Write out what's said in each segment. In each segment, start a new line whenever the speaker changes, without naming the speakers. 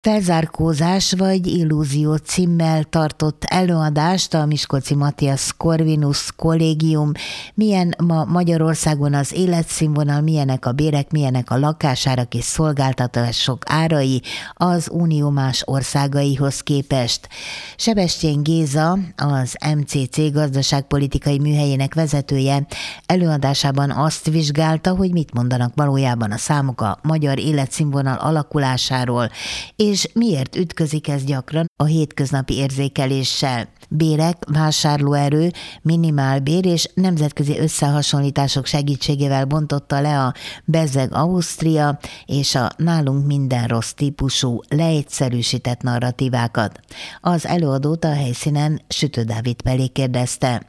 Felzárkózás vagy illúzió címmel tartott előadást a Miskolci Matthias Corvinus Kollégium. Milyen ma Magyarországon az életszínvonal, milyenek a bérek, milyenek a lakásárak és szolgáltatások árai az Unió más országaihoz képest. Sebestyén Géza, az MCC gazdaságpolitikai műhelyének vezetője előadásában azt vizsgálta, hogy mit mondanak valójában a számok a magyar életszínvonal alakulásáról, és miért ütközik ez gyakran a hétköznapi érzékeléssel. Bérek, vásárlóerő, minimálbér és nemzetközi összehasonlítások segítségével bontotta le a Bezzeg Ausztria és a nálunk minden rossz típusú leegyszerűsített narratívákat. Az előadót a helyszínen Sütő Dávid Pelé kérdezte.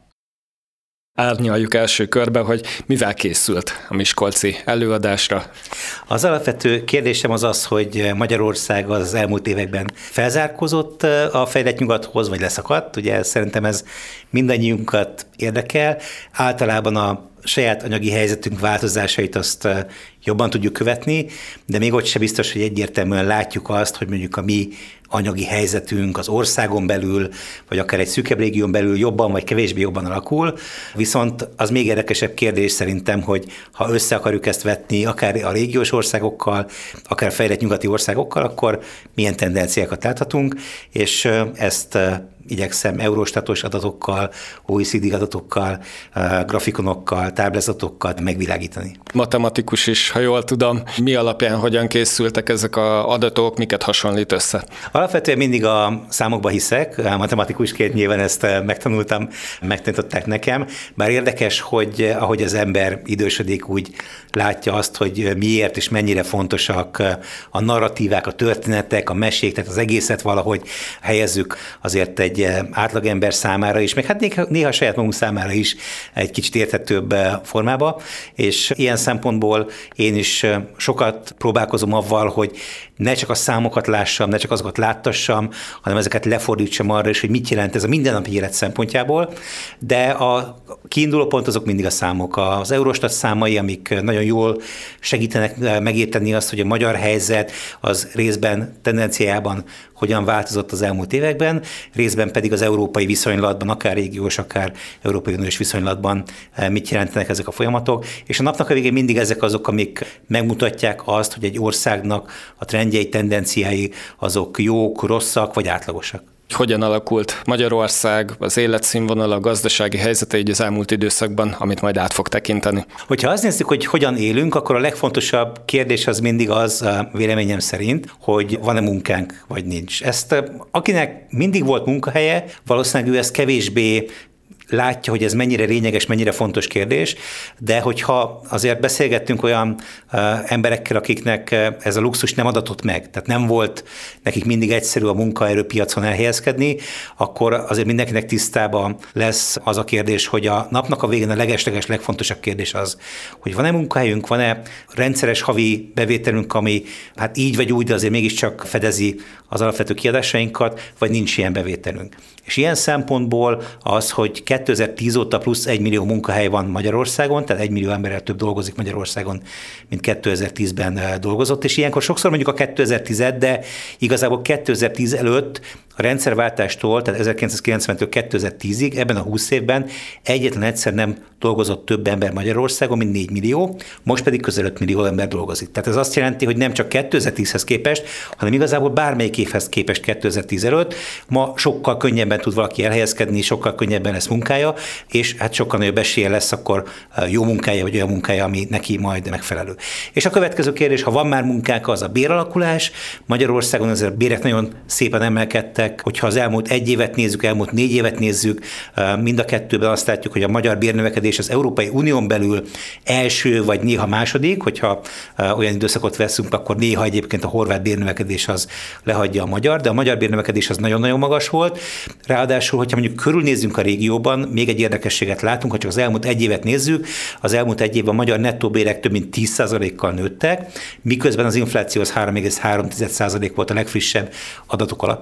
Árnyaljuk első körbe, hogy mivel készült a miskolci előadásra.
Az alapvető kérdésem az, hogy Magyarország az elmúlt években felzárkózott a fejlett nyugathoz, vagy leszakadt. Ugye szerintem ez mindannyiunkat érdekel. Általában a saját anyagi helyzetünk változásait azt jobban tudjuk követni, de még ott sem biztos, hogy egyértelműen látjuk azt, hogy mondjuk a mi anyagi helyzetünk az országon belül, vagy akár egy szűkebb régión belül jobban vagy kevésbé jobban alakul. Viszont az még érdekesebb kérdés szerintem, hogy ha össze akarjuk ezt vetni, akár a régiós országokkal, akár a fejlett nyugati országokkal, akkor milyen tendenciákat láthatunk, és ezt igyekszem Eurostatos adatokkal, OECD adatokkal, grafikonokkal, táblázatokkal megvilágítani.
Matematikus is, ha jól tudom. Mi alapján hogyan készültek ezek az adatok, miket hasonlít össze?
Alapvetően mindig a számokba hiszek, matematikusként nyilván ezt megtanították nekem, bár érdekes, hogy ahogy az ember idősödik, úgy látja azt, hogy miért és mennyire fontosak a narratívák, a történetek, a mesék, tehát az egészet valahogy helyezzük azért egy átlagember számára is, meg hát néha saját magunk számára is egy kicsit érthetőbb formába, és ilyen szempontból én is sokat próbálkozom avval, hogy ne csak a számokat lássam, ne csak azokat láttassam, hanem ezeket lefordítsam arra is, hogy mit jelent ez a mindennapi élet szempontjából, de a kiinduló pont azok mindig a számok. Az Eurostat számai, amik nagyon jól segítenek megérteni azt, hogy a magyar helyzet az részben tendenciájában hogyan változott az elmúlt években, részben pedig az európai viszonylatban, akár régiós, akár Európai Uniós viszonylatban mit jelentenek ezek a folyamatok, és a napnak a végén mindig ezek azok, amik megmutatják azt, hogy egy országnak a trendjei, tendenciái azok jók, rosszak vagy átlagosak.
Hogyan alakult Magyarország, az életszínvonal, a gazdasági helyzete így az elmúlt időszakban, amit majd át fog tekinteni?
Hogyha azt nézzük, hogy hogyan élünk, akkor a legfontosabb kérdés az mindig az, véleményem szerint, hogy van-e munkánk, vagy nincs. Ezt akinek mindig volt munkahelye, valószínűleg ő ezt kevésbé látja, hogy ez mennyire lényeges, mennyire fontos kérdés, de hogyha azért beszélgettünk olyan emberekkel, akiknek ez a luxus nem adatott meg, tehát nem volt nekik mindig egyszerű a munkaerőpiacon elhelyezkedni, akkor azért mindenkinek tisztában lesz az a kérdés, hogy a napnak a végén a legesleges legfontosabb kérdés az, hogy van-e munkahelyünk, van-e rendszeres havi bevételünk, ami hát így vagy úgy, de azért mégiscsak fedezi az alapvető kiadásainkat, vagy nincs ilyen bevételünk. És ilyen szempontból az, hogy 2010 óta plusz 1 millió munkahely van Magyarországon, tehát 1 millió emberrel több dolgozik Magyarországon, mint 2010-ben dolgozott, és ilyenkor sokszor mondjuk a 2010-et, de igazából 2010 előtt a rendszerváltástól, tehát 1990-től 2010-ig, ebben a 20 évben egyetlen egyszer nem dolgozott több ember Magyarországon, mint 4 millió, most pedig közel 5 millió ember dolgozik. Tehát ez azt jelenti, hogy nem csak 2010-hez képest, hanem igazából bármelyik évhez képest 2010 előtt ma sokkal könnyebben tud valaki elhelyezkedni, sokkal könnyebben lesz munkája, és hát sokkal nagyobb esélye lesz akkor jó munkája, vagy olyan munkája, ami neki majd megfelelő. És a következő kérdés, ha van már munkánk, az a béralakulás. Magyarországon azért a bérek nagyon szépen emelkedtek, hogyha az elmúlt 1 évet nézzük, elmúlt 4 évet nézzük, mind a kettőben azt látjuk, hogy a magyar bérnövekedés az Európai Unión belül első vagy néha második, hogyha olyan időszakot veszünk, akkor néha egyébként a horvát bérnövekedés az lehagyja a magyar, de a magyar bérnövekedés az nagyon-nagyon magas volt. Ráadásul, hogyha mondjuk körülnézzünk a régióban, még egy érdekességet látunk, ha csak az elmúlt 1 évet nézzük, az elmúlt 1 évben a magyar nettó bérek több mint 10%-kal nőttek, miközben az infláció az 3,3% volt a legfrissebb adatok alapján, tehát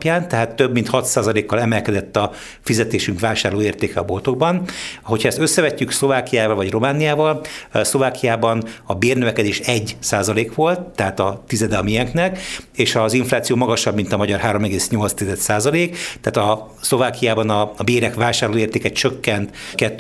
tehát több mint 6%-kal emelkedett a fizetésünk vásárlóértéke a boltokban. Hogyha ezt összevetjük Szlovákiával vagy Romániával, Szlovákiában a bérnövekedés 1% volt, tehát a tizede a miénknek, és az infláció magasabb, mint a magyar 3,8%, tehát a Szlovákiában a bérek vásárlóértéke csökkent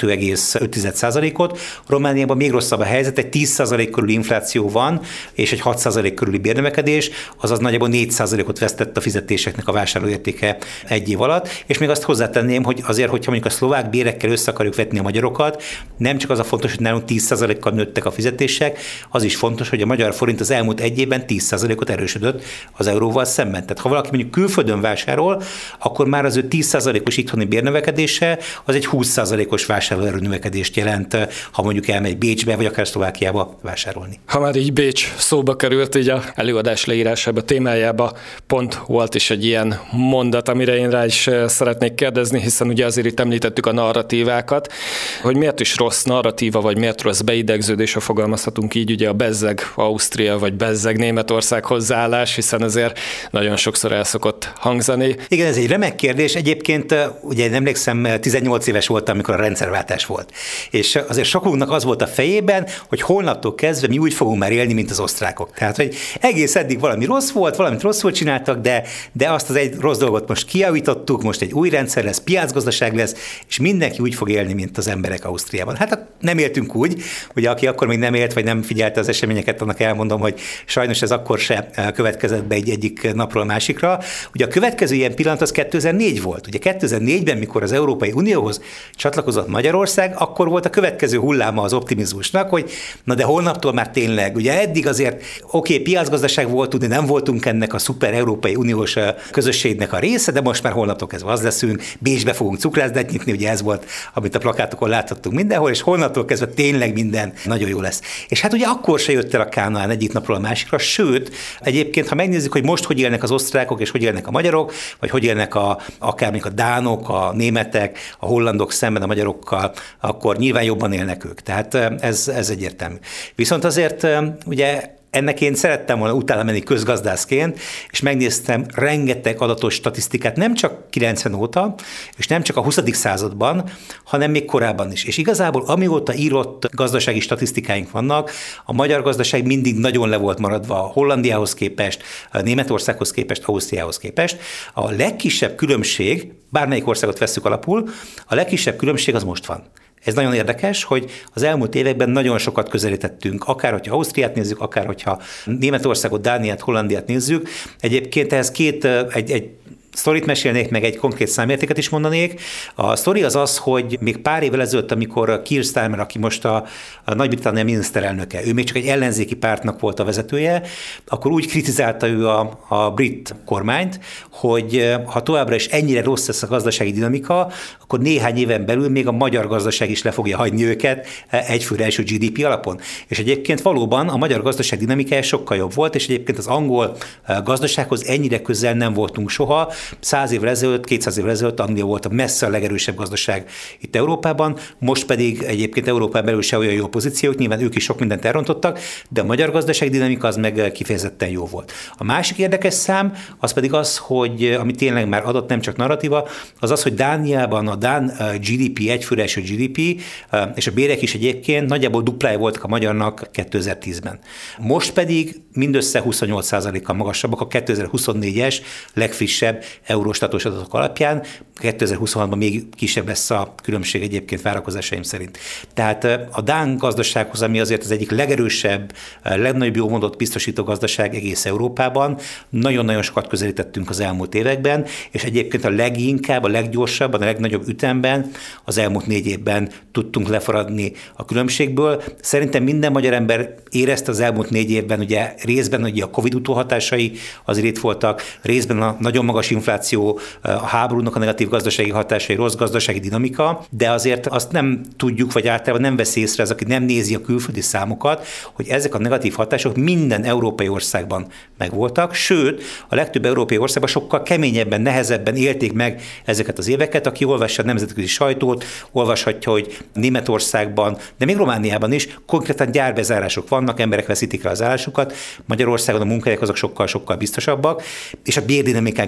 2,5%-ot, Romániában még rosszabb a helyzet, egy 10% körüli infláció van, és egy 6% körüli bérnövekedés, azaz nagyjából 4%-ot vesztett a fizetéseknek a vásárlóértéke egy év alatt, és még azt hozzátenném, hogy azért, hogyha mondjuk a szlovák bérekkel össze akarjuk vetni a magyarokat, nem csak az a fontos, hogy nálunk 10%-kal nőttek a fizetések, az is fontos, hogy a magyar forint az elmúlt egy évben 10%-ot erősödött az euróval szemben. Tehát ha valaki mondjuk külföldön vásárol, akkor már az ő 10%-os itthoni bérnövekedése az egy 20%-os vásárlóerő növekedést jelent, ha mondjuk elmegy Bécsbe, vagy akár Szlovákiába vásárolni.
Ha már így Bécs szóba került, így a előadás leírásába, témájába pont volt is egy ilyen mondat, amire én rá is szeretnék kérdezni, hiszen ugye azért itt említettük a narratívákat, hogy miért is rossz narratíva, vagy miért rossz beidegződés, ha fogalmazhatunk így, ugye a bezzeg Ausztria, vagy bezzeg Németország hozzáállás, hiszen azért nagyon sokszor el szokott hangzani.
Igen, ez egy remek kérdés. Egyébként ugye én emlékszem, 18 éves voltam, amikor a rendszerváltás volt. És azért sokunknak az volt a fejében, hogy holnaptól kezdve mi úgy fogunk már élni, mint az osztrákok. Tehát, hogy egész eddig valami rossz volt, valamit rosszul csináltak, de azt az egy rossz dolgot most kijavítottuk, most egy új rendszer lesz, piacgazdaság lesz, és mindenki úgy fog élni, mint az emberek Ausztriában. Hát nem éltünk úgy, ugye aki akkor még nem élt, vagy nem figyelte az eseményeket, annak elmondom, hogy sajnos ez akkor se következett be egyik napról a másikra. Ugye a következő ilyen pillanat az 2004 volt. Ugye 2004-ben, mikor az Európai Unióhoz csatlakozott Magyarország, akkor volt a következő hulláma az optimizmusnak, hogy na de holnaptól már tényleg, ugye eddig azért piacgazdaság voltunk, de nem voltunk ennek a szuper Európai Uniós közösségnek a része, de most már holnaptól kezdve az leszünk, Bécsbe fogunk cukrászdát nyitni, ugye ez volt, amit a plakátokon láthattunk mindenhol, és holnaptól kezdve tényleg minden nagyon jó lesz. És hát ugye akkor se jött el a Kánaán egyik napról a másikra, sőt, egyébként, ha megnézzük, hogy most hogy élnek az osztrákok, és hogy élnek a magyarok, vagy hogy élnek akár még a dánok, a németek, a hollandok szemben a magyarokkal, akkor nyilván jobban élnek ők. Tehát ez egyértelmű. Viszont azért ugye ennek én szerettem volna utána menni közgazdászként, és megnéztem rengeteg adatos statisztikát, nem csak 90 óta, és nem csak a 20. században, hanem még korábban is. És igazából amióta írott gazdasági statisztikáink vannak, a magyar gazdaság mindig nagyon le volt maradva a Hollandiához képest, a Németországhoz képest, Ausztriához képest. A legkisebb különbség, bármelyik országot vesszük alapul, a legkisebb különbség az most van. Ez nagyon érdekes, hogy az elmúlt években nagyon sokat közelítettünk, akár hogyha Ausztriát nézzük, akár hogyha Németországot, Dániát, Hollandiát nézzük. Egyébként ehhez egy sztorit mesélnék, meg egy konkrét számértéket is mondanék. A sztori az, hogy még pár évvel ezelőtt, amikor Keir Starmer, aki most a Nagy-Britannia miniszterelnöke, ő még csak egy ellenzéki pártnak volt a vezetője, akkor úgy kritizálta ő a brit kormányt, hogy ha továbbra is ennyire rossz lesz a gazdasági dinamika, akkor néhány éven belül még a magyar gazdaság is le fogja hagyni őket egyfőre első GDP alapon. És egyébként valóban a magyar gazdaság dinamikája sokkal jobb volt, és egyébként az angol gazdasághoz ennyire közel nem voltunk soha. 100 évvel ezelőtt, 200 évvel ezelőtt Anglia volt a messze a legerősebb gazdaság itt Európában, most pedig egyébként Európán belül se olyan jó pozíciók, nyilván ők is sok mindent elrontottak, de a magyar gazdaság dinamika az meg kifejezetten jó volt. A másik érdekes szám az pedig az, hogy ami tényleg már adott, nem csak narratíva, az, hogy Dániában a dán GDP, egyfőre első GDP, és a bérek is egyébként nagyjából duplája voltak a magyarnak 2010-ben. Most pedig mindössze 28%-kal magasabbak a 2024-es legfrissebb Eurostatos adatok alapján, 2026-ban még kisebb lesz a különbség egyébként várakozásaim szerint. Tehát a dán gazdasághoz, ami azért az egyik legerősebb, legnagyobb jómondott biztosító gazdaság egész Európában, nagyon-nagyon sokat közelítettünk az elmúlt években, és egyébként a leginkább, a leggyorsabban, a legnagyobb ütemben az elmúlt 4 évben tudtunk lefaradni a különbségből. Szerintem minden magyar ember érezte az elmúlt 4 évben, ugye részben ugye a Covid utóhatásai azért itt voltak, részben a nagyon magas infláció, a háborúnak a negatív gazdasági hatásai, rossz gazdasági dinamika, de azért azt nem tudjuk, vagy általában nem vesz észre az, aki nem nézi a külföldi számokat, hogy ezek a negatív hatások minden európai országban megvoltak, sőt, a legtöbb európai országban sokkal keményebben, nehezebben élték meg ezeket az éveket. Aki olvassa a nemzetközi sajtót, olvashatja, hogy Németországban, de még Romániában is konkrétan gyárbezárások vannak, emberek veszítik el az állásukat, Magyarországon a munkahelyek azok sokkal-sokkal biztosabbak, és a bérdinamikánk is sokkal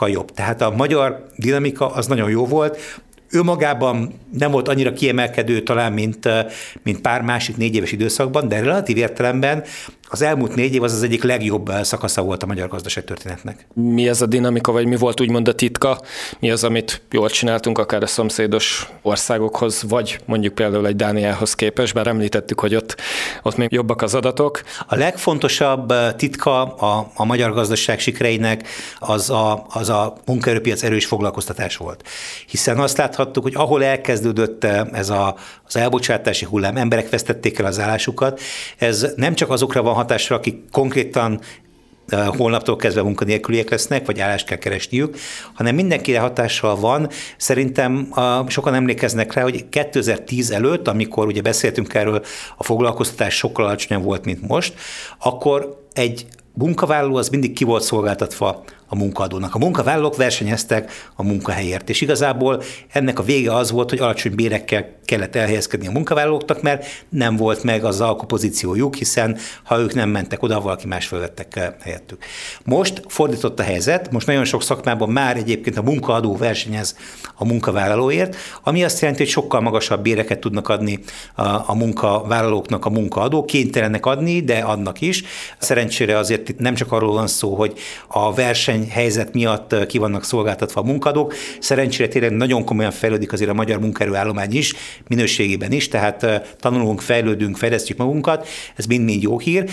sokkal jobb. Tehát a magyar dinamika az nagyon jó volt. Ő magában nem volt annyira kiemelkedő talán, mint pár másik 4 éves időszakban, de relatív értelemben az elmúlt 4 év az egyik legjobb szakasza volt a magyar gazdaság történetnek.
Mi ez a dinamika, vagy mi volt úgymond a titka? Mi az, amit jól csináltunk akár a szomszédos országokhoz, vagy mondjuk például egy Dániához képest, bár említettük, hogy ott még jobbak az adatok.
A legfontosabb titka a magyar gazdaság sikereinek az a munkaerőpiac erős foglalkoztatás volt. Hiszen azt láthattuk, hogy ahol elkezdődött ez az elbocsátási hullám, emberek vesztették el az állásukat, ez nem csak azokra van hatásra, akik konkrétan holnaptól kezdve munkanélküliek lesznek, vagy állást kell keresniük, hanem mindenkire hatással van. Szerintem sokan emlékeznek rá, hogy 2010 előtt, amikor ugye beszéltünk erről, a foglalkoztatás sokkal alacsonyabb volt, mint most, akkor egy munkavállaló az mindig ki volt szolgáltatva a munkaadónak. A munkavállalók versenyeztek a munkahelyért, és igazából ennek a vége az volt, hogy alacsony bérekkel kellett elhelyezkedni a munkavállalóknak, mert nem volt meg az alkupozíciójuk, hiszen ha ők nem mentek oda, valaki más fölvettek helyettük. Most fordított a helyzet, most nagyon sok szakmában már egyébként a munkaadó versenyez a munkavállalóért, ami azt jelenti, hogy sokkal magasabb béreket tudnak adni a munkavállalóknak a munkaadók, kénytelenek adni, de adnak is. Szerencsére azért itt nem csak arról van szó, hogy a versenyhelyzet miatt ki vannak szolgáltatva a munkadók. Szerencsére tényleg nagyon komolyan fejlődik azért a magyar munkaerőállomány is, minőségében is, tehát tanulunk, fejlődünk, fejlesztjük magunkat, ez mind-mind jó hír,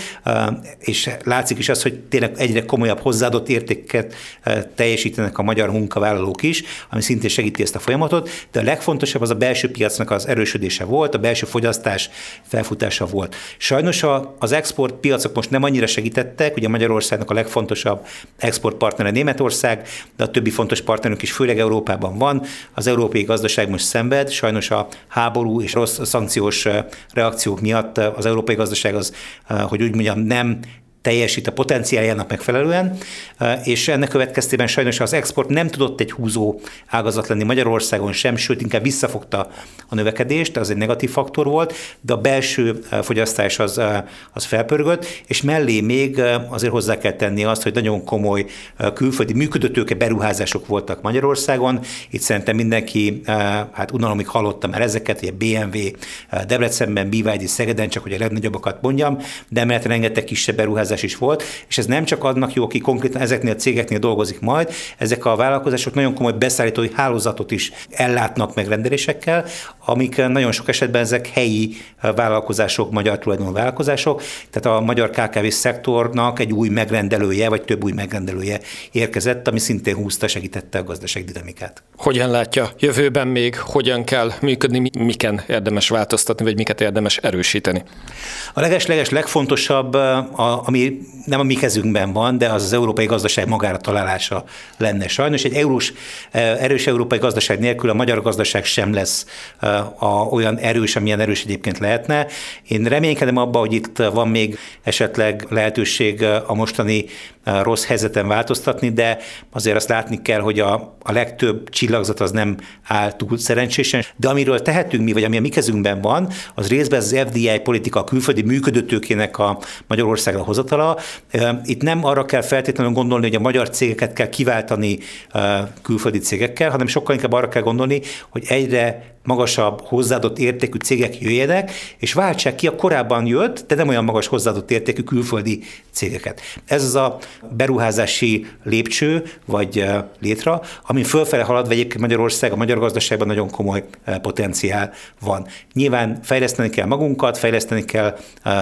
és látszik is az, hogy tényleg egyre komolyabb hozzáadott értéket teljesítenek a magyar munkavállalók is, ami szintén segíti ezt a folyamatot, de a legfontosabb az a belső piacnak az erősödése volt, a belső fogyasztás felfutása volt. Sajnos az exportpiacok most nem annyira segítettek, ugye Magyarországnak a legfontosabb exportpartnere Németország, de a többi fontos partnerünk is főleg Európában van. Az európai gazdaság most szenved, sajnos a háború és rossz szankciós reakciók miatt az európai gazdaság az, hogy úgy mondjam, nem teljesít a potenciáljának megfelelően, és ennek következtében sajnos az export nem tudott egy húzó ágazat lenni Magyarországon sem, sőt inkább visszafogta a növekedést, az egy negatív faktor volt, de a belső fogyasztás az felpörgött, és mellé még azért hozzá kell tenni azt, hogy nagyon komoly külföldi működőtőke beruházások voltak Magyarországon. Itt szerintem mindenki, hát unalomig hallotta már ezeket, ugye BMW Debrecenben, BYD Szegeden, csak hogy a legnagyobbakat mondjam, de emellett rengeteg kisebb beruházás is volt, és ez nem csak annak jó, aki konkrétan ezeknél a cégeknél dolgozik majd, ezek a vállalkozások nagyon komoly beszállítói hálózatot is ellátnak megrendelésekkel, amik nagyon sok esetben ezek helyi vállalkozások, magyar tulajdonú vállalkozások, tehát a magyar KKV szektornak egy új megrendelője, vagy több új megrendelője érkezett, ami szintén húzta, segítette a gazdaság dinamikát.
Hogyan látja jövőben még, hogyan kell működni, miken érdemes változtatni, vagy miket érdemes erősíteni?
A legfontosabb, ami nem a mi kezünkben van, de az európai gazdaság magára találása lenne. Sajnos egy erős európai gazdaság nélkül a magyar gazdaság sem lesz olyan erős, amilyen erős egyébként lehetne. Én reménykedem abban, hogy itt van még esetleg lehetőség a mostani rossz helyzeten változtatni, de azért azt látni kell, hogy a legtöbb csillagzat az nem áll túl szerencsésen. De amiről tehetünk mi, vagy ami a mi kezünkben van, az részben az FDI politika, a külföldi működőtőkének a Magyarországra hozatala. Itt nem arra kell feltétlenül gondolni, hogy a magyar cégeket kell kiváltani külföldi cégekkel, hanem sokkal inkább arra kell gondolni, hogy egyre magasabb hozzáadott értékű cégek jöjjenek, és váltsák ki a korábban jött, de nem olyan magas hozzáadott értékű külföldi cégeket. Ez az a beruházási lépcső, vagy létra, amin fölfele haladva egyébként Magyarország, a magyar gazdaságban nagyon komoly potenciál van. Nyilván fejleszteni kell magunkat, fejleszteni kell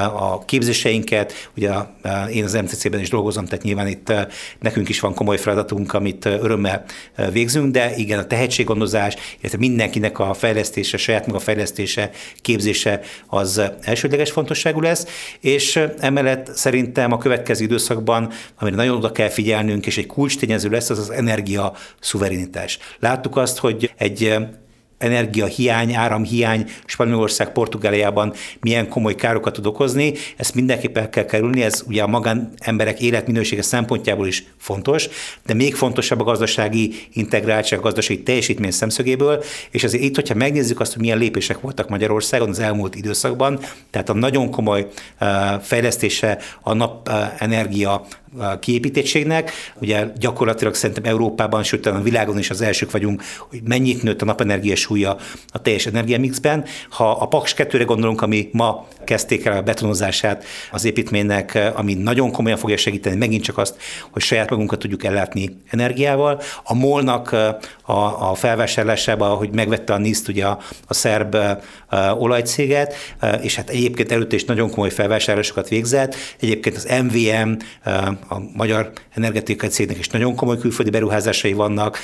a képzéseinket, ugye én az MCC-ben is dolgozom, tehát nyilván itt nekünk is van komoly feladatunk, amit örömmel végzünk, de igen, a tehetséggondozás, illetve mindenkinek a fejlesztése, saját maga fejlesztése, képzése az elsődleges fontosságú lesz, és emellett szerintem a következő időszakban, amire nagyon oda kell figyelnünk, és egy kulcstényező lesz, az az energia szuverenitás. Láttuk azt, hogy egy energiahiány, áramhiány Spanyolország, Portugáliában milyen komoly károkat tud okozni. Ezt mindenképpen el kell kerülni, ez ugye a magánemberek életminősége szempontjából is fontos, de még fontosabb a gazdasági integráltság, a gazdasági teljesítmény szemszögéből, és azért itt, hogyha megnézzük azt, hogy milyen lépések voltak Magyarországon az elmúlt időszakban, tehát a nagyon komoly fejlesztése a napenergia kiépítettségnek. Ugye gyakorlatilag szerintem Európában, sőt a világon is az elsők vagyunk, hogy mennyit nőtt a napenergia súlya a teljes energiamixben. Ha a Paks 2-re gondolunk, ami ma kezdték el a betonozását az építménynek, ami nagyon komolyan fogja segíteni megint csak azt, hogy saját magunkat tudjuk ellátni energiával. A MOL-nak a felvásárlásában, hogy megvette a NIST, ugye a szerb olajcéget, és hát egyébként előtte is nagyon komoly felvásárlásokat végzett. Egyébként az MVM, a Magyar Energetikai Cégnek is nagyon komoly külföldi beruházásai vannak,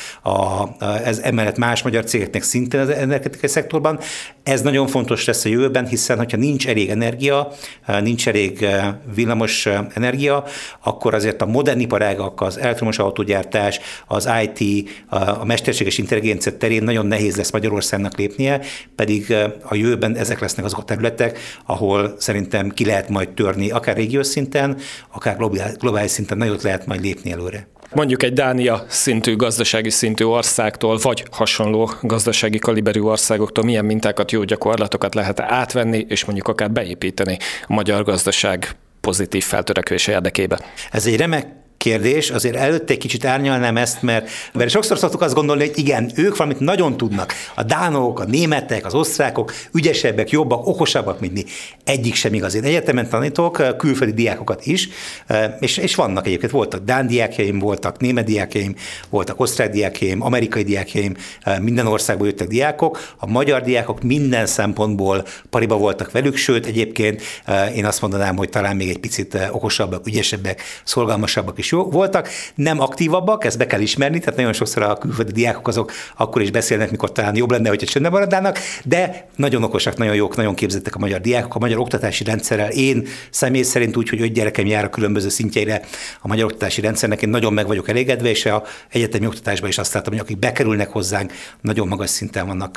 ez emellett más magyar cégeknek szintén az energetikai szektorban. Ez nagyon fontos lesz a jövőben, hiszen hogyha nincs elég energia, nincs elég villamos energia, akkor azért a modern iparágak, az elektromos autógyártás, az IT, a mesterséges intelligencia terén nagyon nehéz lesz Magyarországnak lépnie, pedig a jövőben ezek lesznek azok a területek, ahol szerintem ki lehet majd törni, akár régiós szinten, akár globális szinten nagyot lehet majd lépni előre.
Mondjuk egy Dánia szintű, gazdasági szintű országtól, vagy hasonló gazdasági kaliberű országoktól milyen mintákat, jó gyakorlatokat lehet átvenni, és mondjuk akár beépíteni a magyar gazdaság pozitív feltörekvése érdekében?
Ez egy remek kérdés, azért előtte egy kicsit árnyalnám ezt, mert sokszor szoktuk azt gondolni, hogy igen, ők valamit nagyon tudnak. A dánok, a németek, az osztrákok ügyesebbek, jobbak, okosabbak, mint mi. Egyik sem igaz. Én egyetemen tanítok külföldi diákokat is, és vannak egyébként, voltak dán diákjaim, voltak német diákjaim, voltak osztrák diákjaim, amerikai diákjaim, minden országból jöttek diákok. A magyar diákok minden szempontból pariba voltak velük, sőt egyébként én azt mondanám, hogy talán még egy picit okosabbak, ügyesebbek, szolgálmasabbak is voltak, nem aktívabbak, ezt be kell ismerni, tehát nagyon sokszor a külföldi diákok azok akkor is beszélnek, mikor talán jobb lenne, hogyha csöndben maradnának, de nagyon okosak, nagyon jók, nagyon képzettek a magyar diákok, a magyar oktatási rendszerrel. Én személy szerint úgy, hogy 5 gyerekem jár a különböző szintjeire a magyar oktatási rendszernek, én nagyon meg vagyok elégedve, és a egyetemi oktatásban is azt látom, hogy akik bekerülnek hozzánk, nagyon magas szinten vannak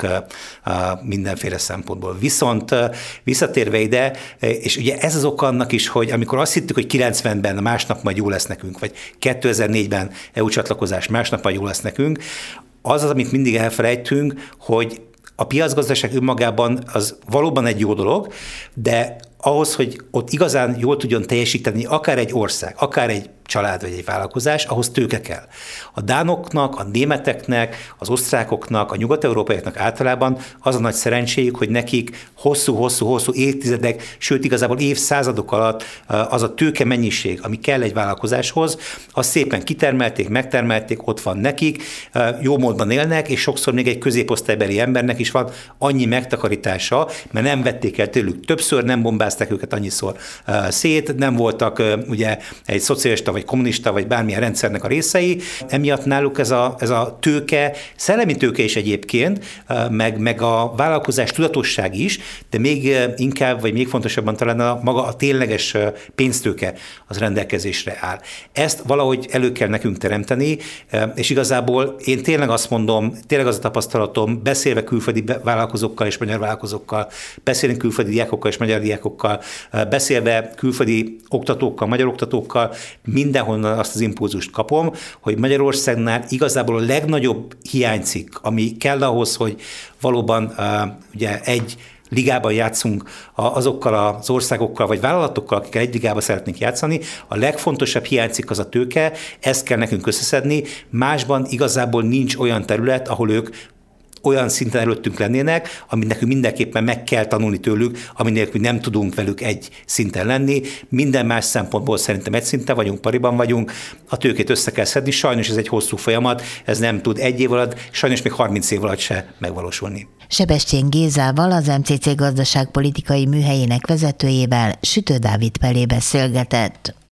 mindenféle szempontból. Viszont visszatérve ide, és ugye ez az oka annak is, hogy amikor azt hittük, hogy 90-ben másnap majd jó lesz nekünk, vagy 2004-ben EU csatlakozás másnap majd jó lesz nekünk, az, amit mindig elfelejtünk, hogy a piacgazdaság önmagában az valóban egy jó dolog, de ahhoz, hogy ott igazán jól tudjon teljesíteni akár egy ország, akár egy család vagy egy vállalkozás, ahhoz tőke kell. A dánoknak, a németeknek, az osztrákoknak, a nyugat-európaiaknak általában az a nagy szerencséjük, hogy nekik hosszú évtizedek, sőt igazából évszázadok alatt az a tőke mennyiség, ami kell egy vállalkozáshoz, azt szépen kitermelték, megtermelték, ott van nekik, jó módban élnek, és sokszor még egy középosztálybeli embernek is van annyi megtakarítása, mert nem vették el tőlük többször, nem bombázták őket annyiszor szét, nem voltak ugye egy szocialista vagy kommunista, vagy bármilyen rendszernek a részei. Emiatt náluk ez a tőke, szellemi tőke is egyébként, meg a vállalkozás tudatosság is, de még inkább, vagy még fontosabban talán maga a tényleges pénztőke az rendelkezésre áll. Ezt valahogy elő kell nekünk teremteni, és igazából én tényleg azt mondom, tényleg az a tapasztalatom, beszélve külföldi vállalkozókkal és magyar vállalkozókkal, beszélünk külföldi diákokkal és magyar diákokkal, beszélve külföldi oktatókkal, magyar oktatókkal, mindenhonnan azt az impulzust kapom, hogy Magyarországnál igazából a legnagyobb hiánycikk, ami kell ahhoz, hogy valóban ugye egy ligában játszunk azokkal az országokkal, vagy vállalatokkal, akikkel egy ligában szeretnénk játszani, a legfontosabb hiánycikk az a tőke, ezt kell nekünk összeszedni, másban igazából nincs olyan terület, ahol ők olyan szinten előttünk lennének, amit nekünk mindenképpen meg kell tanulni tőlük, ami nélkül nem tudunk velük egy szinten lenni. Minden más szempontból szerintem egy szinten vagyunk, pariban vagyunk, a tőkét össze kell szedni. Sajnos ez egy hosszú folyamat, ez nem tud egy év alatt, sajnos még 30 év alatt se megvalósulni.
Sebestyén Gézával, az MCC gazdaságpolitikai műhelyének vezetőjével Sütő Dávid Pelé beszélgetett.